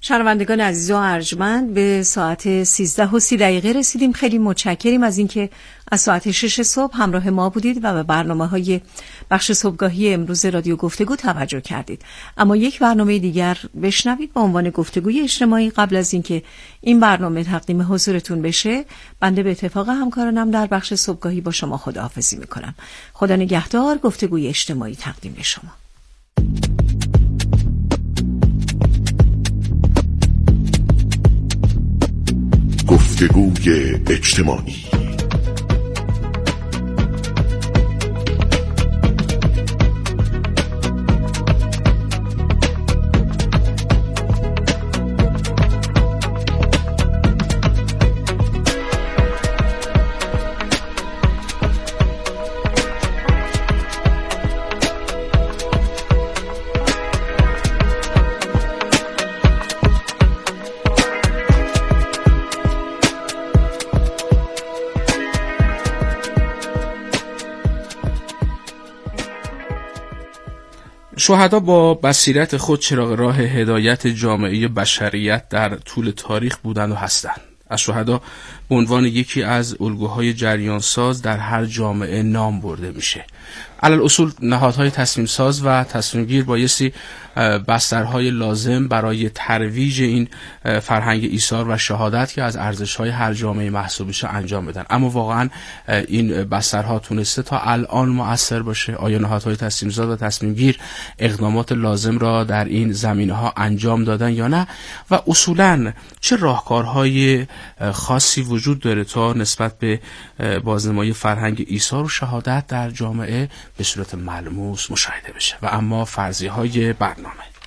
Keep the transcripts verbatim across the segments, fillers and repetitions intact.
شنوندگان عزیز و ارجمند، به ساعت سیزده و سی دقیقه رسیدیم. خیلی متشکریم از اینکه از ساعت شش صبح همراه ما بودید و به برنامه‌های بخش صبحگاهی امروز رادیو گفتگو توجه کردید. اما یک برنامه دیگر بشنوید با عنوان گفتگوی اجتماعی. قبل از اینکه این برنامه تقدیم حضورتون بشه، بنده به اتفاق همکارانم در بخش صبحگاهی با شما خداحافظی میکنم. خدا نگهدار. گفتگوی اجتماعی تقدیم به شما. گفتگوی اجتماعی. شهدا با بصیرت خود چراغ راه هدایت جامعه بشریت در طول تاریخ بودند و هستند. از شهدا به عنوان یکی از الگوهای جریان ساز در هر جامعه نام برده میشه. علل اصول نهادهای تصمیم ساز و تصمیم گیر بایستی بسترهای لازم برای ترویج این فرهنگ ایثار و شهادت که از ارزش‌های هر جامعه محسوب بشه انجام بدن. اما واقعا این بسترها تونسته تا الان مؤثر باشه؟ آیا نهادهای تصمیم ساز و تصمیم گیر اقدامات لازم را در این زمینه‌ها انجام دادن یا نه؟ و اصولاً چه راهکارهای خاصی وجود داره تا نسبت به بازنمایی فرهنگ ایثار و شهادت در جامعه به صورت ملموس مشاهده بشه؟ و اما فرضیه‌های برنامه.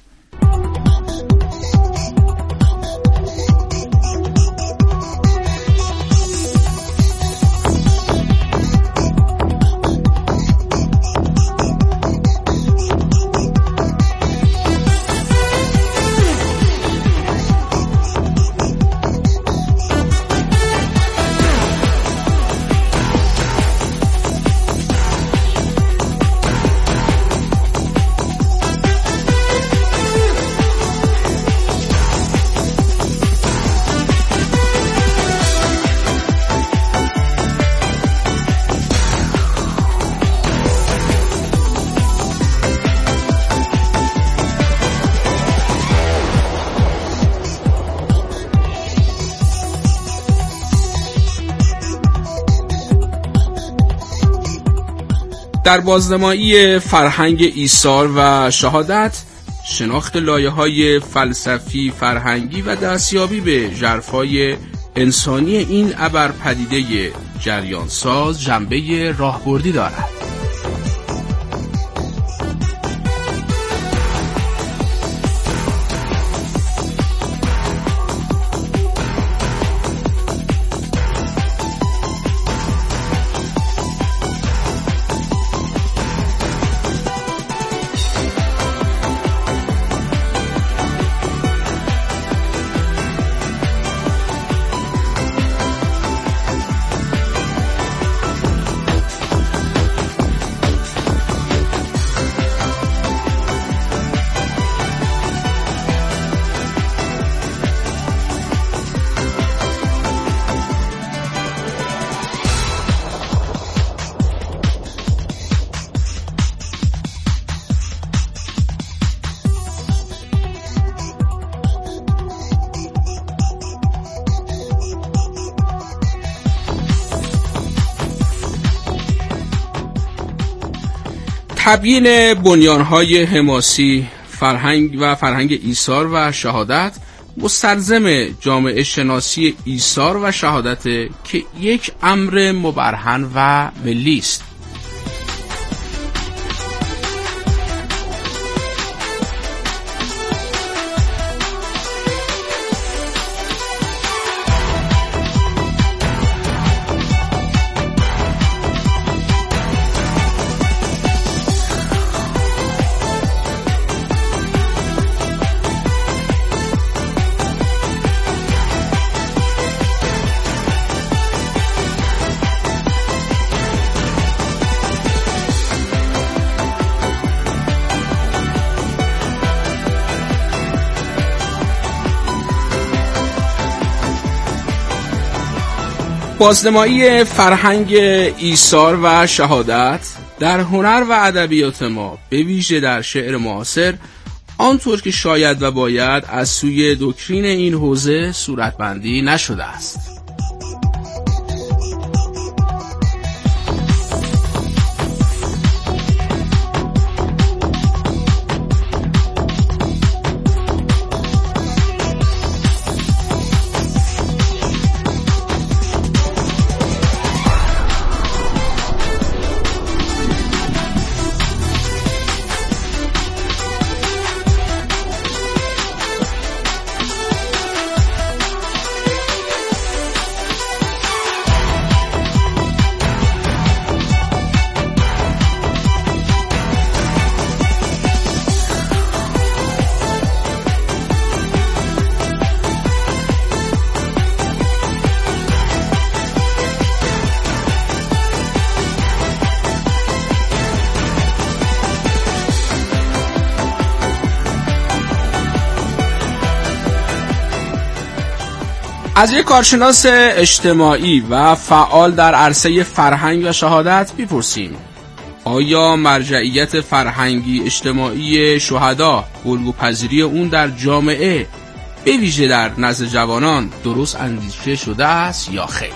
در بازنمایی فرهنگ ایثار و شهادت، شناخت لایه‌های فلسفی، فرهنگی و دستیابی به ژرفای انسانی این ابرپدیده جریان ساز جنبه راهبردی دارد. تبیین بنیان‌های حماسی فرهنگ و فرهنگ ایثار و شهادت مستلزم جامعه شناسی ایثار و شهادت که یک امر مبرهن و ملی است. بازنمایی فرهنگ ایثار و شهادت در هنر و ادبیات ما به ویژه در شعر معاصر آنطور که شاید و باید از سوی دکترین این حوزه صورتبندی نشده است. از یک کارشناس اجتماعی و فعال در عرصه فرهنگ و شهادت بپرسیم آیا مرجعیت فرهنگی اجتماعی شهدا، الگوپذیری اون در جامعه به ویژه در نزد جوانان درست اندیشه شده است یا خیر؟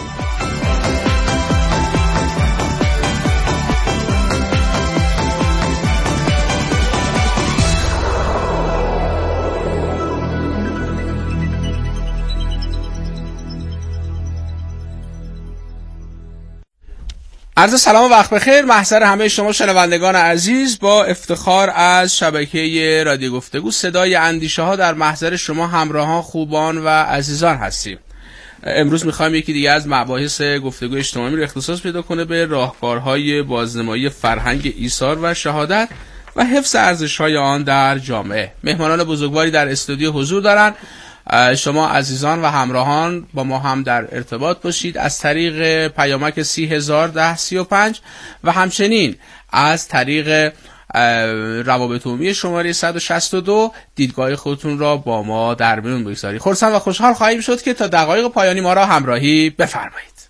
عرض سلام و وقت بخیر محضر همه شما شنوندگان عزیز. با افتخار از شبکه رادیو گفتگو صدای اندیشه ها در محضر شما همراهان خوبان و عزیزان هستیم. امروز میخوایم یکی دیگه از مباحث گفتگو اجتماعی رو اختصاص پیدا کنه به راهکارهای بازنمایی فرهنگ ایثار و شهادت و حفظ ارزش‌های آن در جامعه. مهمانان بزرگواری در استودیو حضور دارن. شما عزیزان و همراهان با ما هم در ارتباط باشید از طریق پیامک سی هزار ده سی و پنج و همچنین از طریق روابط عمومی شماره صد و شصت و دو دیدگاه خودتون را با ما در میون بگذارید. خرسند و خوشحال خواهیم شد که تا دقایق پایانی ما را همراهی بفرمایید.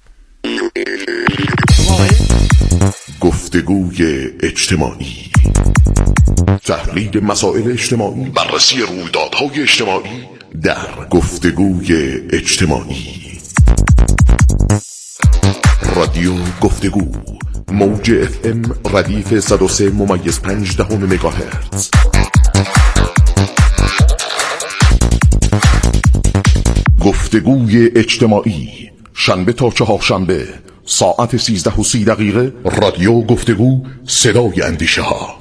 گفتگوی اجتماعی، تحلیل مسائل اجتماعی، بررسی رویدادهای اجتماعی در گفتگوی اجتماعی. رادیو گفتگو، موج اف ام ردیف صد و سه ممیز پنج دهم مگاهرتز. گفتگوی اجتماعی، شنبه تا چهارشنبه ساعت سیزده و سی دقیقه. رادیو گفتگو، صدای اندیشه ها.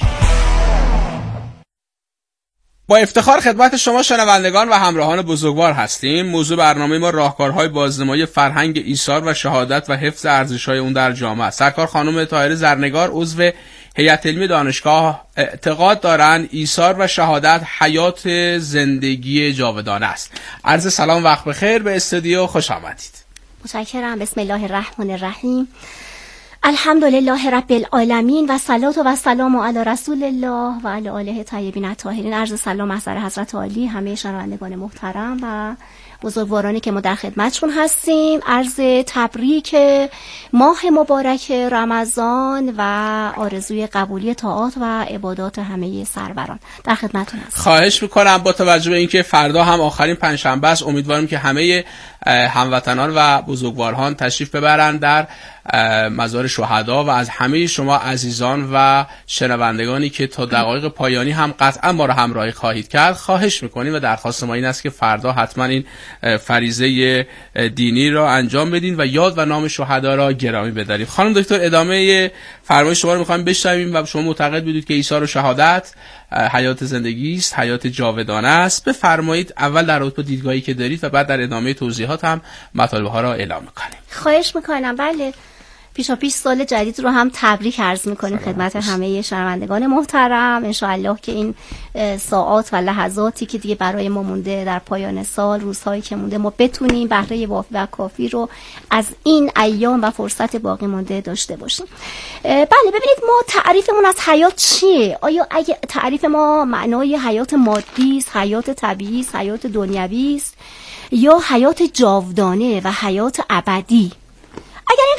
با افتخار خدمت شما شنوندگان و همراهان بزرگوار هستیم. موضوع برنامه ما راهکارهای بازنمایی فرهنگ ایثار و شهادت و حفظ ارزش‌های اون در جامعه. سرکار خانم طاهره زرنگار عضو هیئت علمی دانشگاه اعتقاد دارند ایثار و شهادت حیات زندگی جاودانه است. عرض سلام وقت بخیر به استودیو، خوش آمدید. متشکرم. بسم الله الرحمن الرحیم. الحمدلله رب العالمین و صلات و سلام علی رسول الله و علی آله طیبین الطاهرین. عرض سلام محضر حضرت عالی، همه شنوندگان محترم و بزرگوارانی که ما در خدمتشون هستیم. عرض تبریک ماه مبارک رمضان و آرزوی قبولی طاعات و عبادات همه سروران در خدمتتون هستم. خواهش میکنم. با توجه به اینکه فردا هم آخرین پنجشنبه است، امیدوارم که همه هموطنان و بزرگواران تشریف ببرند در مزار شهدا و از همه شما عزیزان و شنوندگانی که تا دقایق پایانی هم قطعا ما را همراهی خواهید کرد خواهش میکنیم و درخواست ما این است که فردا حتما این فریضه دینی را انجام بدین و یاد و نام شهدا را گرامی بداریم. خانم دکتر، ادامه فرمایش شما رو میخوایم بشنویم و شما معتقد بودید که ایثار و شهادت حیات زندگی است، حیات جاودانه است. بفرمایید اول در رابطه با دیدگاهی که دارید و بعد در ادامه توضیحات هم مطالب ها را اعلام میکنیم. خواهش میکنم. بله، پیشا پیش سال جدید رو هم تبریک عرض میکنیم خدمت همه شنوندگان محترم. انشاءالله که این ساعات و لحظاتی که دیگه برای ما مونده در پایان سال، روزهایی که مونده، ما بتونیم بهره وافی و کافی رو از این ایام و فرصت باقی مونده داشته باشیم. بله، ببینید ما تعریفمون از حیات چیه؟ آیا اگه تعریف ما معنای حیات مادی است، حیات طبیعی است، حیات دنیوی است، یا حیات جاودانه و حیات ابدی؟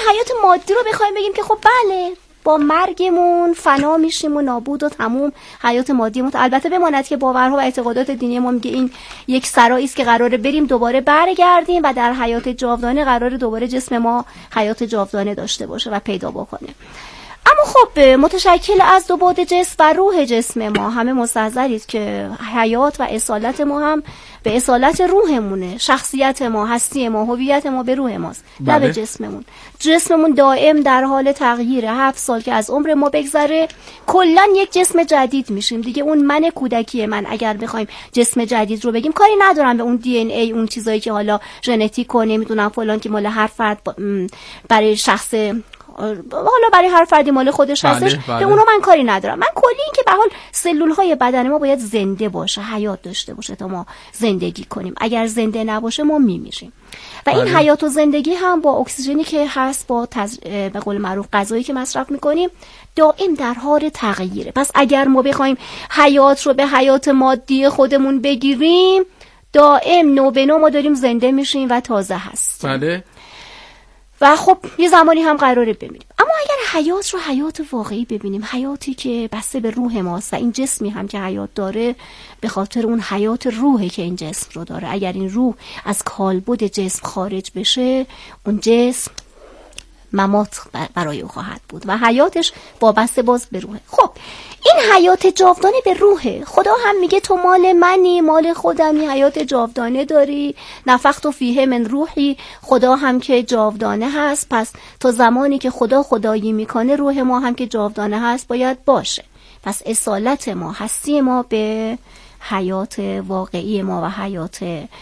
حیات مادی رو بخوایم بگیم که خب بله با مرگمون فنا میشیم و نابود و تموم حیات مادیمون. البته بماند که باورها و اعتقادات دینی ما میگه این یک سرایی است که قراره بریم دوباره برگردیم و در حیات جاودانه قراره دوباره جسم ما حیات جاودانه داشته باشه و پیدا بکنه. اما خب متشکل از دو بعد جسم و روح جسم ما. همه مستحضرید که حیات و اصالت ما هم به اصالت روحمونه. شخصیت ما، هستی ما، هویت ما به روح ماست، بله. نه به جسممون. جسممون دائم در حال تغییره. هفت سال که از عمر ما بگذره کلا یک جسم جدید میشیم دیگه. اون من کودکی من اگر بخوایم جسم جدید رو بگیم، کاری ندارم به اون دی ان ای، اون چیزایی که حالا ژنتیک و نمیدونم فلان که مال هر فرد برای شخص حالا برای هر فردی مال خودش بله، هستش، بله. به اونو من کاری ندارم. من کلی این که به حال سلول های بدن ما باید زنده باشه، حیات داشته باشه تا ما زندگی کنیم. اگر زنده نباشه ما میمیریم. و این بله. حیات و زندگی هم با اکسیژنی که هست، با تز... به قول معروف غذایی که مصرف میکنیم، دائم در حال تغییره. پس اگر ما بخوایم حیات رو به حیات مادی خودمون بگیریم، دائم نو به نو ما داریم زنده میشیم و تازه هستیم. بله. و خب یه زمانی هم قراره بمیریم. اما اگر حیات رو حیات واقعی ببینیم، حیاتی که بسته به روح ماست و این جسمی هم که حیات داره به خاطر اون حیات روحی که این جسم رو داره. اگر این روح از کالبد جسم خارج بشه، اون جسم ممات برای او خواهد بود و حیاتش وابسته باز به روحه. خب این حیات جاودانه به روحه. خدا هم میگه تو مال منی، مال خودمی، حیات جاودانه داری. نفخت فیه من روحی. خدا هم که جاودانه هست، پس تا زمانی که خدا خدایی میکنه روح ما هم که جاودانه هست باید باشه. پس اصالت ما، هستی ما به حیات واقعی ما و حیات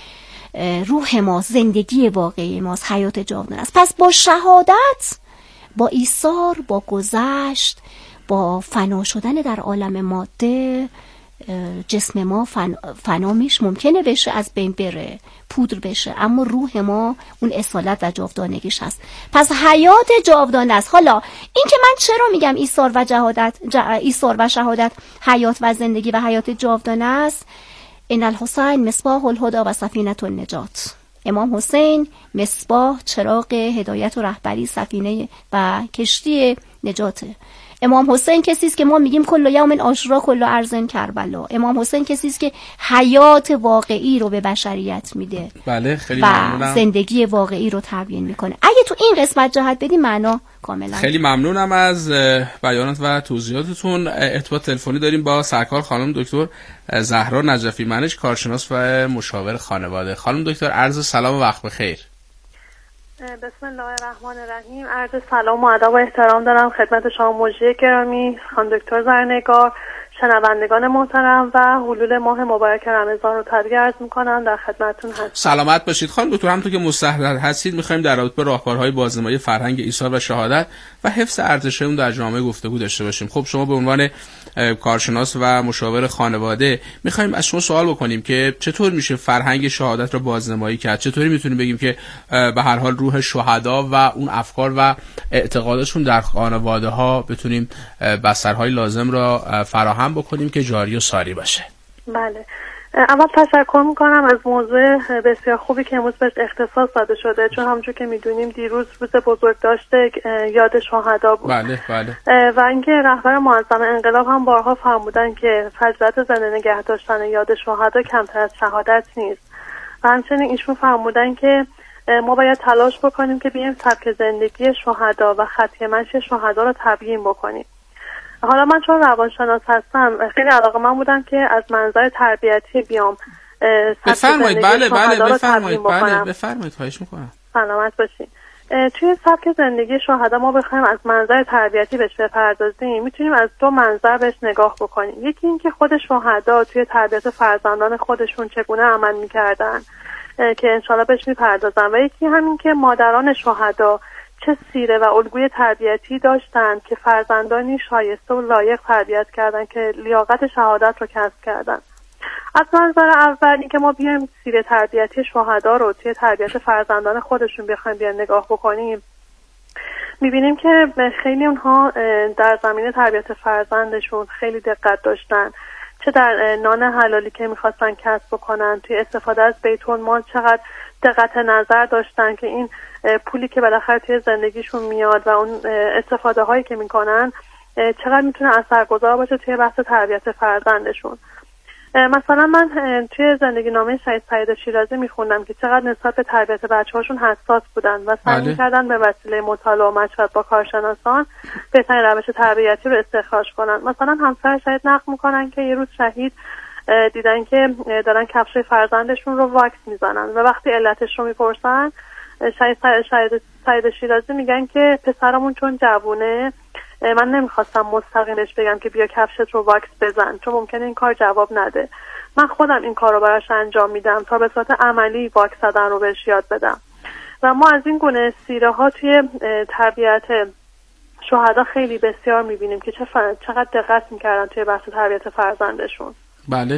روح ما، زندگی واقعی ماست، حیات جاودانه است. پس با شهادت، با ایثار، با گذشت، با فنا شدن در عالم ماده، جسم ما فن... فنا میش ممکنه بشه، از بین بره، پودر بشه، اما روح ما اون اصالت و جاودانگیش هست. پس حیات جاودانه است. حالا این که من چرا میگم ایثار و جهادت ج... ایثار و شهادت حیات و زندگی و حیات جاودانه است؟ ان الحسین مصباح الهدی و سفینه النجات. امام حسین مصباح، چراغ هدایت و رهبری، سفینه و کشتی نجاته. امام حسین کسی است که ما میگیم کل یوم عاشورا کل ارض کربلا. امام حسین کسی است که حیات واقعی رو به بشریت میده. بله، خیلی و ممنونم. زندگی واقعی رو تبیین میکنه. اگه تو این قسمت جهت بدی معنا کاملا. خیلی ممنونم از بیانات و توضیحاتتون. ارتباط تلفنی داریم با سرکار خانم دکتر زهرا نجفی منش، کارشناس و مشاور خانواده. خانم دکتر عرض سلام و وقت بخیر. بسم الله الرحمن الرحیم. عرض سلام و ادب و احترام دارم خدمت شما مجری گرامی، خانم دکتر زرنگار، شنوندگان محترم و حلول ماه مبارک رمضان رو تبریک عرض می‌کنم. در خدمتتون هستم. سلامت باشید خانم دکتر. همونطور که مستحضر هستید می‌خوایم در رابطه با راهکارهای بازنمایی فرهنگ ایثار و شهادت و حفظ ارزش اون در جامعه گفتگو داشته باشیم. خب شما به عنوان کارشناس و مشاور خانواده می‌خوایم از شما سوال بکنیم که چطور میشه فرهنگ شهادت رو بازنمایی کرد؟ چطوری میتونیم بگیم که به هر حال روح شهدا و اون افکار و اعتقاداتشون در خانواده‌ها بتونیم بسترهای لازم را فراهم بکنیم که جاری و ساری باشه؟ بله، اول تشکر میکنم از موضوع بسیار خوبی که امروز بهش اختصاص داده شده، چون همونجور که میدونیم دیروز روز بزرگ داشته یاد شهدا بود. بله بله. و اینکه رهبر معظم انقلاب هم بارها فرمودن که فضیلت زنده نگه داشتن یاد شهدا کمتر از شهادت نیست. و همچنین ایشون فرمودن که ما باید تلاش بکنیم که بیایم سبک زندگی شهدا و خطی مشی شهدا رو تبیین بکنیم. حالا من چون روانشناس هستم خیلی علاقه‌مند بودم که از منظر تربیتی بیام بفرمایید. بله بله بفرمایید. بله بفرمایید، خواهش میکنم. سلامت باشین. توی سبک زندگی شهدا ما بخوایم از منظر تربیتی بهش بپردازیم، میتونیم از دو منظر بهش نگاه بکنیم. یکی این که خود شهدا توی تربیت فرزندان خودشون چگونه عمل میکردن که انشالله بهش میپردازن، و یکی همین که مادران شهدا چه سیره و الگوی تربیتی داشتن که فرزندانی شایسته و لایق تربیت کردن که لیاقت شهادت رو کسب کردن. از منظر اول این که ما بیایم سیره تربیتی شهدا رو توی تربیت فرزندان خودشون بخوایم بیایم نگاه بکنیم، میبینیم که خیلی اونها در زمینه تربیت فرزندشون خیلی دقت داشتن، چه در نان حلالی که میخواستن کسب بکنن، توی استفاده از بیت المال چقدر دقت نظر داشتن که این پولی که بالاخره توی زندگیشون میاد و اون استفاده هایی که میکنن چقدر میتونه اثرگذار باشه توی بحث تربیت فرزندشون. مثلا من توی زندگی نامه شهید سعید شیرازی میخوندم که چقدر نسبت به تربیت بچه‌هاشون حساس بودن و سعی می‌کردن به وسیله مطالعه و مشورت با کارشناسان بهترین روش تربیتی رو استخراج کنن. مثلا همسر شهید نقل میکنن که یه روز شهید دیدن که دارن کفش فرزندشون رو واکس میزنن و وقتی علتش رو میپرسن شهید سعید سعید شیرازی میگن که پسرمون چون جوونه من نمیخواستم مستقیمش بگم که بیا کفشت رو واکس بزن چون ممکنه این کار جواب نده. من خودم این کار رو براش انجام میدم تا به صورت عملی واکس زدن رو بهش یاد بدم. و ما از این گونه سیره ها توی تربیت شهدا خیلی بسیار میبینیم که چه ف... چقدر دقت میکردن توی بحث تربیت فرزندشون. بله.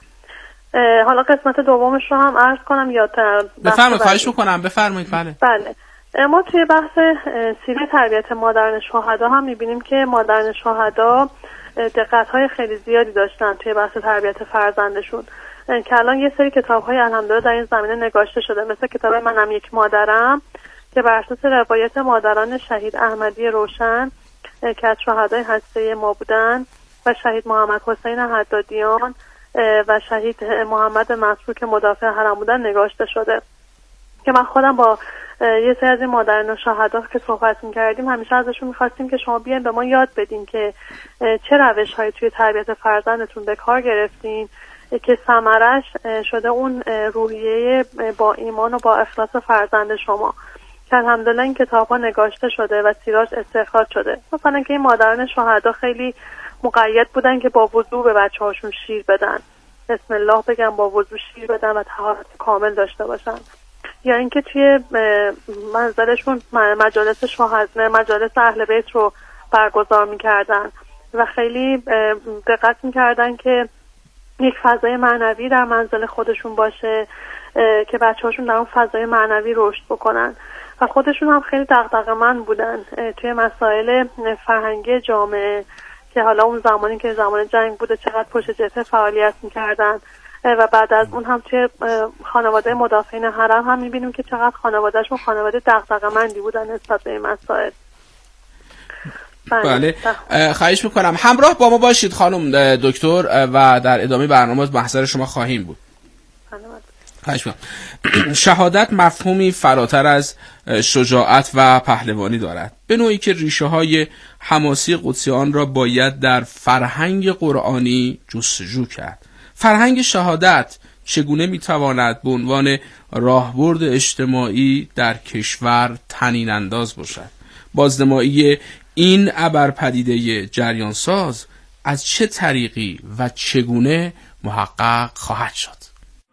حالا قسمت دومش رو هم عرض کنم یا بفرمایید. خواهش میکنم بفرمایید. بله بله ما توی بحث سیره تربیت مادران شهدا هم میبینیم که مادران شهدا دقت‌های خیلی زیادی داشتن توی بحث تربیت فرزندشون که الان یه سری کتاب‌های الحمدلله در این زمینه نگاشته شده، مثل کتاب منم یک مادرم که بر اساس روایت مادران شهید احمدی روشن که از شهدای هسته ما بودن و شهید محمد حسین حدادیان و شهید محمد مسعود که مدافع حرم بودن نگاشته شده که من خودم با یه سری از این مادران و شهدا که صحبت می‌کردیم همیشه ازشون می‌خواستیم که شما بیاین به ما یاد بدین که چه روش‌هایی توی تربیت فرزندتون به کار گرفتین که ثمرش شده اون روحیه با ایمان و با اخلاص فرزند شما که الحمدلله این کتاب‌ها نگاشته شده و سیراش استخراج شده. مثلا که این مادران شهدا خیلی مقید بودن که با وضو به بچه‌هاشون شیر بدن، بسم الله بگن، با وضو شیر بدن و طهارت کامل داشته باشن. یا اینکه توی منزلشون مجالس شهدا مجالس اهل بیت رو برگزار می‌کردن و خیلی دقت می‌کردن که یک فضای معنوی در منزل خودشون باشه که بچه‌هاشون در اون فضای معنوی رشد بکنن و خودشون هم خیلی دغدغه‌مند بودن توی مسائل فرهنگی جامعه که حالا اون زمانی که زمان جنگ بوده چقدر پشت جبهه فعالیت می‌کردن و بعد از اون هم توی خانواده مدافعین حرم هم می‌بینیم که چقدر خانواده‌شون خانواده دغدغه‌مندی بودن نسبت به این مسائل. بله خواهش میکنم همراه با ما باشید خانم دکتر و در ادامه برنامه محضر شما خواهیم بود. خواهش میکنم. شهادت مفهومی فراتر از شجاعت و پهلوانی دارد، به نوعی که ریشه های حماسی قدسی آن را باید در فرهنگ قرآنی جستجو کرد. فرهنگ شهادت چگونه میتواند به عنوان راهبرد اجتماعی در کشور طنین انداز باشد؟ بازنمایی این ابرپدیده جریان ساز از چه طریقی و چگونه محقق خواهد شد؟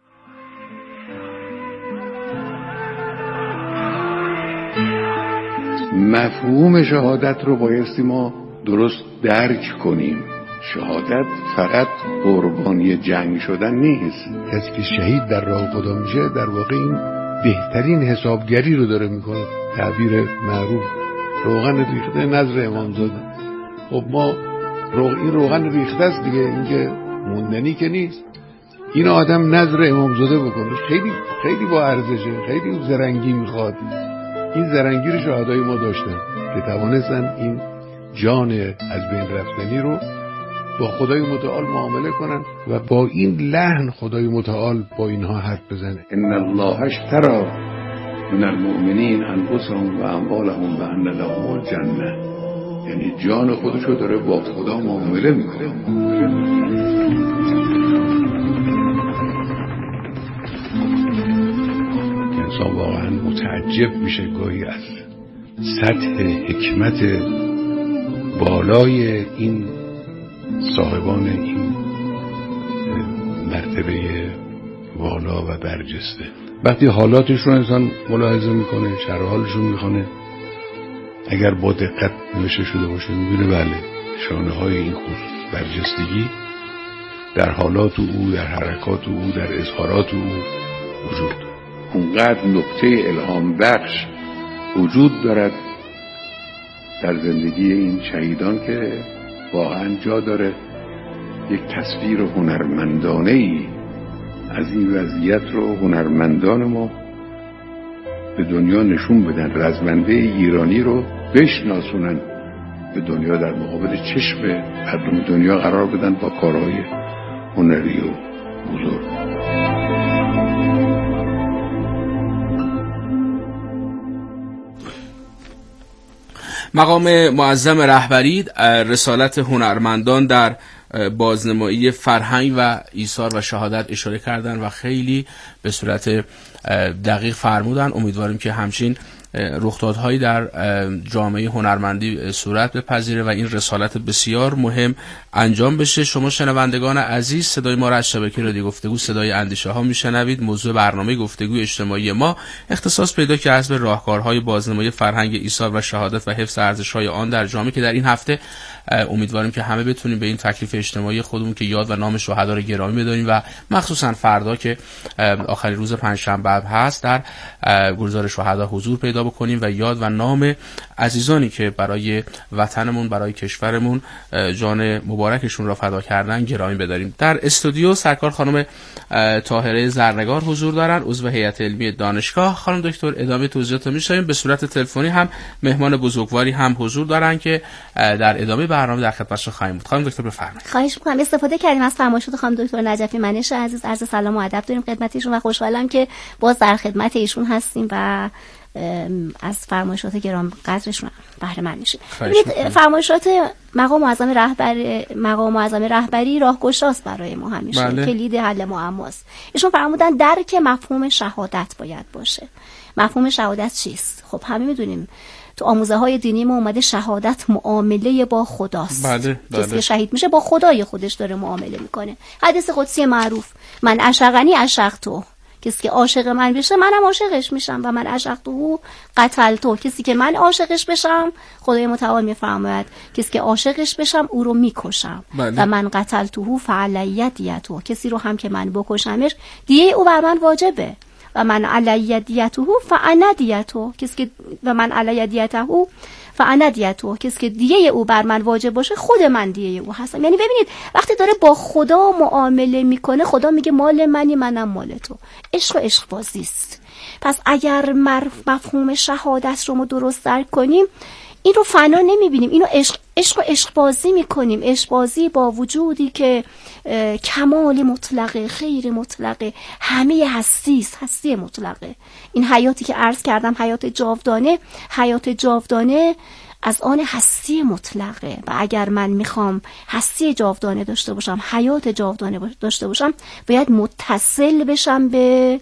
مفهوم شهادت رو بایستی ما درست درک کنیم. شهادت فقط قربانی جنگ شدن نیست. کسی که شهید در راه خدا میشه در واقع این بهترین حسابگری رو داره میکنه. تعبیر معروف روغن ریخته نظر امامزاده. خب ما روغ... این روغن ریخته است دیگه، اینکه موندنی که نیست. این آدم نظر امامزاده بکنه خیلی خیلی با ارزشه، خیلی زرنگی میخواد. این زرنگی رو شهدای ما داشتن که توانستن این جان از بین رفتنی رو با خدای متعال معامله کنن و با این لحن خدای متعال با اینها حرف بزنه. ان الله اشتری من المؤمنین انفسهم و اموالهم و ان لهم الجنه. یعنی جان خودشو داره با خدا معامله میکنه. انسان واقعا متعجب میشه گاهی از سطح حکمت بالای این صاحبان این مرتبه والا و برجسته. وقتی حالاتش رو انسان ملاحظه میکنه، شرح حالش رو میخونه، اگر با دقت نوشته شده باشه میبینه بله شانه های این خصوص برجستگی در حالات او، در حرکات او، در اظهارات او وجود داره. اونقدر نقطه الهام بخش وجود دارد در زندگی این شهیدان که واقعا جا داره یک تصویر هنرمندانه ای از این وضعیت رو هنرمندان ما به دنیا نشون بدن، رزمنده ایرانی رو بشناسونن، به دنیا در مقابل چشم مردم دنیا قرار بدن با کارهای هنری و بزرگ. مقام معظم رهبری رسالت هنرمندان در بازنمایی فرهنگ و ایثار و شهادت اشاره کردن و خیلی به صورت دقیق فرمودن. امیدواریم که همچین رخدادهایی در جامعه هنرمندی صورت بپذیره و این رسالت بسیار مهم انجام بشه. شما شنوندگان عزیز صدای ما را از شبکه رادیو گفتگو صدای اندیشه ها میشنوید. موضوع برنامه گفتگوی اجتماعی ما اختصاص پیدا کرده به راهکارهای بازنمایی فرهنگ ایثار و شهادت و حفظ ارزش‌های آن در جامعه که در این هفته امیدواریم که همه بتونیم به این تکلیف اجتماعی خودمون که یاد و نام شهدا رو گرامی بداریم و مخصوصا فردا که آخرین روز پنجشنبه هست در گلزار شهدا حضور پیدا بکنیم و یاد و نام عزیزانی که برای وطنمون، برای کشورمون جان مبارکشون را فدا کردن گرامی بداریم. در استودیو سرکار خانم طاهره زرنگار حضور دارن، عضو هیئت علمی دانشگاه. خانم دکتر ادامه توضیحات رو می‌شنویم. به صورت تلفنی هم مهمان بزرگواری هم حضور دارن که در ادامه برنامه در خدمتشون خواهیم بود. خانم دکتر بفرمایید. خواهش می‌کنم. استفاده کردیم از فرمایشات خانم دکتر نجفی منش عزیز. عرض سلام و ادب داریم خدمت ایشون و خوشحالم که باز در خدمت ایشون هستیم و از فرمایشات گران قدرشون بهره مند میشیم. فرمایشات مقام معظم رهبری مقام معظم رهبری راهگشاست برای ما همیشه. بله. کلید حل معماست. ایشون فرمودن درک مفهوم شهادت باید باشه. مفهوم شهادت چیست؟ خب همه میدونیم تو آموزه های دینی ما اومده شهادت معامله با خداست. بله، بله. کسی که شهید میشه با خدای خودش داره معامله میکنه. حدیث قدسی معروف من عشقنی عشقتو، کسی که عاشق من بشه منم عاشقش میشم و من عشقتو قتلتو، کسی که من عاشقش بشم خدای متعال میفرماید کسی که عاشقش بشم او رو میکشم. بله. و من قتلتو فعلی دیتو، کسی رو هم که من بکشمش دیه او بر من واجبه. و من علی دیته فانا دیته، کسی که و من علی دیته فانا دیته، کسی که دیه او بر من واجب باشه خود من دیه او هستم. یعنی ببینید وقتی داره با خدا معامله میکنه خدا میگه مال منی منم مال تو. عشق و عشق بازی است. پس اگر مفهوم شهادت رو ما درست درک کنیم این رو فنا نمیبینیم، اینو عشق عشق و عشق بازی میکنیم. عشق بازی با وجودی که کمال مطلقه، خیر مطلقه، همه هستی است، هستی مطلقه. این حیاتی که عرض کردم حیات جاودانه، حیات جاودانه از آن هستی مطلقه و اگر من میخوام هستی جاودانه داشته باشم، حیات جاودانه داشته باشم، باید متصل بشم به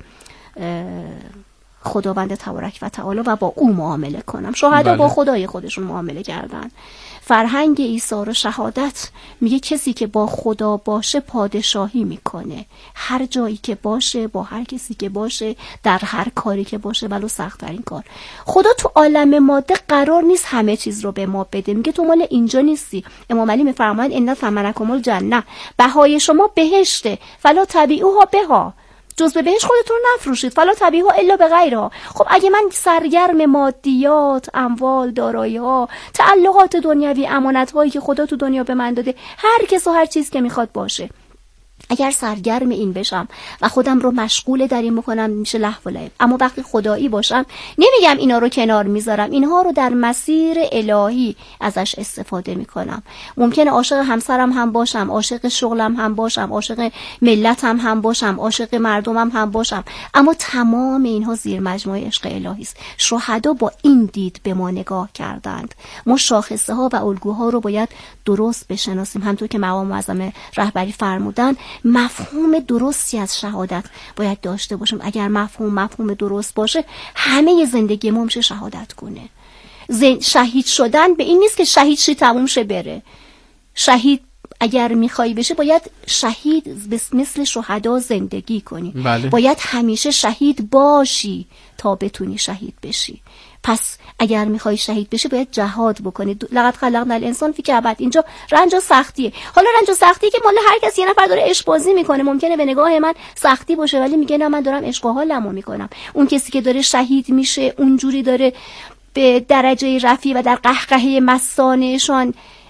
خداوند تبارک و تعالی و با او معامله کنم. شهدا با خدای خودشون معامله کردن. فرهنگ ایثار و شهادت میگه کسی که با خدا باشه پادشاهی میکنه، هر جایی که باشه، با هر کسی که باشه، در هر کاری که باشه، ولو سخت‌ترین کار. خدا تو عالم ماده قرار نیست همه چیز رو به ما بده، میگه تو مال اینجا نیستی. امام علی میفرماید ان ثمنکم الجنه، بهای شما بهشته، فلا تبیعوها بها، جز به بهش خودتون نفروشید، فلا طبیعها الا به غیرها. خب اگه من سرگرم مادیات، اموال، دارایی‌ها، تعلقات دنیوی، امانت‌هایی که خدا تو دنیا به من داده، هر کس و هر چیز که میخواد باشه، اگر سرگرم این بشم و خودم رو مشغول در این بکنم میشه لهو و لعب. اما وقتی خدایی باشم نمیگم اینا رو کنار میذارم، اینها رو در مسیر الهی ازش استفاده میکنم. ممکنه عاشق همسرم هم باشم، عاشق شغلم هم باشم، عاشق ملتم هم باشم، عاشق مردمم هم باشم، اما تمام اینها زیر مجموعه عشق الهی است. شهدا با این دید به ما نگاه کردند. ما شاخصه ها و الگوها رو باید درست بشناسیم. همونطور که مقام معظم رهبری فرمودن مفهوم درستی از شهادت باید داشته باشیم. اگر مفهوم مفهوم درست باشه همه زندگی ما میشه شهادت کنه. شهید شدن به این نیست که شهید شی تموم شه بره. شهید اگر میخوای بشه باید شهید مثل شهدا زندگی کنی. بله. باید همیشه شهید باشی تا بتونی شهید بشی. پس اگر میخوای شهید بشی باید جهاد بکنی. لقد خلقنا الانسان فی کبد. اینجا رنج و سختیه. حالا رنج و سختی که مال هر کسی، یه نفر داره عشق بازی میکنه ممکنه به نگاه من سختی باشه ولی میگه نه من دارم عشق و حالمو میکنم. اون کسی که داره شهید میشه اونجوری داره به درجه رفیع و در قهقهه مستانهشان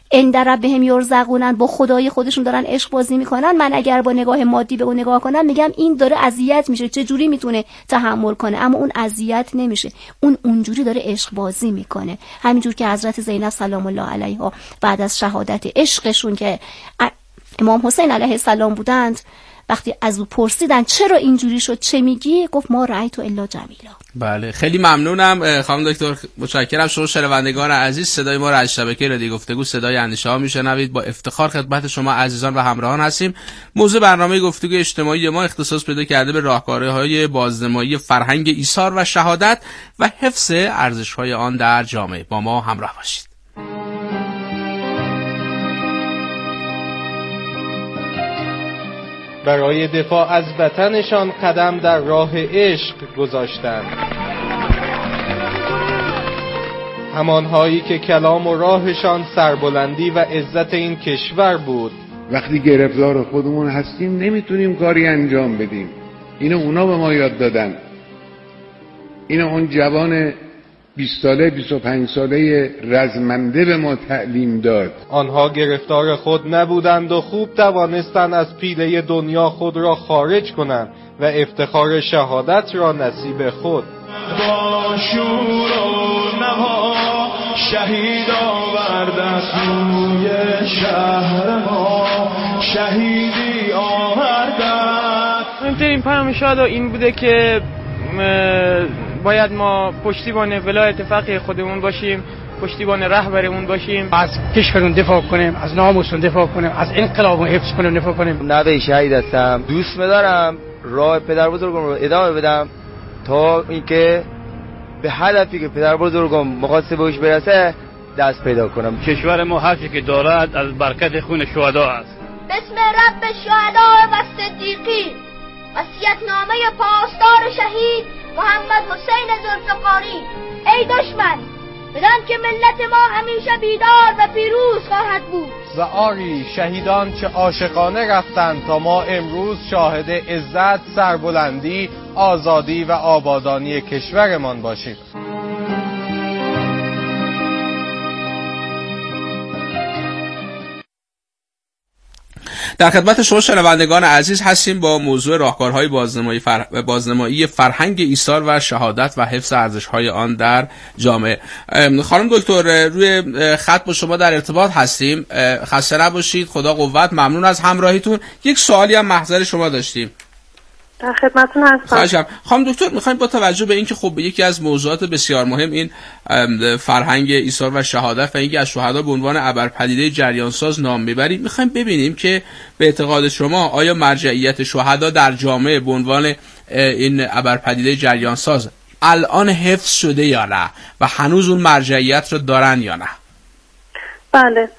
ان در ربهم یرزقونن، با خدای خودشون دارن عشق بازی میکنن، من اگر با نگاه مادی به اون نگاه کنم میگم این داره اذیت میشه، چه جوری میتونه تحمل کنه؟ اما اون اذیت نمیشه، اون اونجوری داره عشق بازی میکنه. همینجور که حضرت زینب سلام الله علیها بعد از شهادت عشقشون که امام حسین علیه السلام بودند، وقتی از او پرسیدن چرا اینجوری شد چه میگی، گفت ما رأیت الا جمیلا. بله خیلی ممنونم خانم دکتر، متشکرم. شما شنوندگان عزیز، صدای ما را از شبکه رادیو گفتگو صدای اندیشه ها میشنوید. با افتخار خدمت شما عزیزان و همراهان هستیم. موضوع برنامه گفتگو اجتماعی ما اختصاص پیدا کرده به راهکارهای بازنمایی فرهنگ ایثار و شهادت و حفظ ارزش‌های آن در جامعه. با ما همراه باشید. برای دفاع از وطنشان قدم در راه عشق گذاشتند، همانهایی که کلام و راهشان سربلندی و عزت این کشور بود. وقتی گرفتار خودمون هستیم نمیتونیم کاری انجام بدیم، اینو اونا به ما یاد دادن، اینو اون جوان بیست ساله بیست و پنج ساله رزمنده به ما تعلیم داد. آنها گرفتار خود نبودند و خوب توانستند از پیله دنیا خود را خارج کنند و افتخار شهادت را نصیب خود. با شور و نوا شهید آورد سوی شهر ما، شهیدی آوردن. این پیام شهدا این بوده که باید ما پشتیبان ولایت فقیه خودمون باشیم، پشتیبان رهبرمون باشیم، از کشورمون دفاع کنیم، از ناموسمون دفاع کنیم، از انقلابمون حفظ کنیم، دفاع کنیم. نوه شهید هستم، دوست می‌دارم راه پدر بزرگم رو ادامه بدم تا اینکه به هدفی که پدر بزرگم می‌خواسته بهش برسه دست پیدا کنم. کشور ما هرچی که دارد از برکت خون شهدا است. بسم رب شهدا و صدیقین، وصیت‌نامه پاسدار شهید محمد حسین ذوالفقاری. ای دشمن، بدان که ملت ما همیشه بیدار و پیروز خواهد بود. و آری شهیدان چه عاشقانه رفتند تا ما امروز شاهد عزت، سربلندی، آزادی و آبادانی کشورمان باشیم. در خدمت شما شنوندگان عزیز هستیم با موضوع راهکارهای بازنمایی فر... بازنمایی فرهنگ ایثار و شهادت و حفظ ارزش‌های آن در جامعه. خانم دکتر روی خط با شما در ارتباط هستیم، خسته نباشید، خدا قوت، ممنون از همراهیتون. یک سوالی هم محضر شما داشتیم. در خدمتتون هستم. خانم دکتر میخوایم با توجه به اینکه خب یکی از موضوعات بسیار مهم این فرهنگ ایثار و شهادت و اینکه از شهدا به عنوان ابرپدیده جریان ساز نام میبریم، میخوایم ببینیم که به اعتقاد شما آیا مرجعیت شهدا در جامعه به عنوان این ابرپدیده جریان ساز الان حفظ شده یا نه و هنوز اون مرجعیت رو دارن یا نه؟ بله،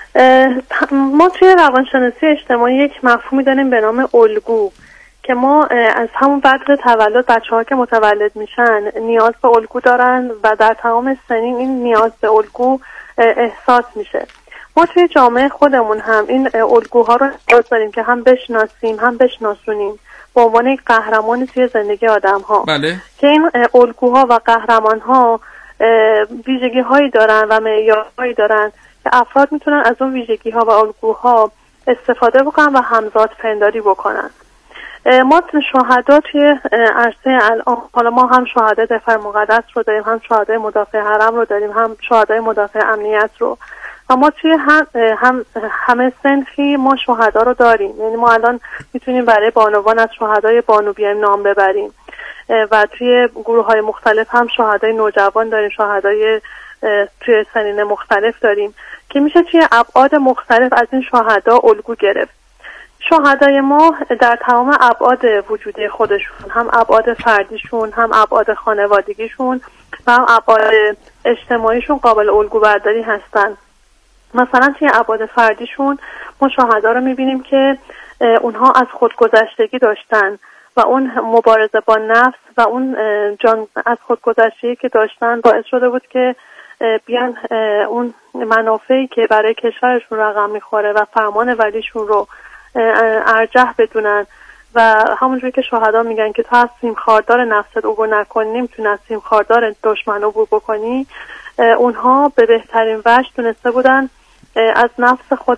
ما توی روانشناسی اجتماعی یک مفهومی داریم به نام الگو که ما از همون بعد تولد بچه‌ها که متولد میشن نیاز به الگو دارن و در تمام سنین این نیاز به الگو احساس میشه. ما توی جامعه خودمون هم این الگوها رو نیاز داریم که هم بشناسیم هم بشناسونیم به عنوان یک قهرمان توی زندگی آدم‌ها. بله. که این الگوها و قهرمان‌ها ویژگی‌هایی دارن و معیارهایی دارن که افراد میتونن از اون ویژگی‌ها و الگوها استفاده بکنن و همزاد پنداری بکنن. ما شهدا توی عرصه الان، حالا ما هم شهدای دفاع مقدس رو داریم، هم شهدای مدافع حرم رو داریم، هم شهدای مدافع امنیت رو، و ما توی هم, هم همه صنفی ما شهدا رو داریم. یعنی ما الان میتونیم برای بانوان از شهدای بانو بیایم نام ببریم و توی گروه های مختلف هم شهدای نوجوان داریم، شهدای توی سنین مختلف داریم که میشه توی ابعاد مختلف از این شهدا الگو گرفت. شهدای ما در تمام ابعاد وجودی خودشون، هم ابعاد فردیشون، هم ابعاد خانوادگیشون و هم ابعاد اجتماعیشون قابل الگو برداری هستن. مثلا توی ابعاد فردیشون ما شهدا رو میبینیم که اونها از خودگذشتگی داشتن و اون مبارزه با نفس و اون جان از خودگذشتگی که داشتن باعث شده بود که بیان اون منافعی که برای کشورشون رقم میخوره و فرمان ولیشون رو ارجح بدونن و همونجوری که شهدا میگن که تو از سیم خاردار نفست عبور نکنی نمیتونی از سیم خاردار دشمن عبور بکنی، اونها به بهترین وجه تونسته بودن از نفس خود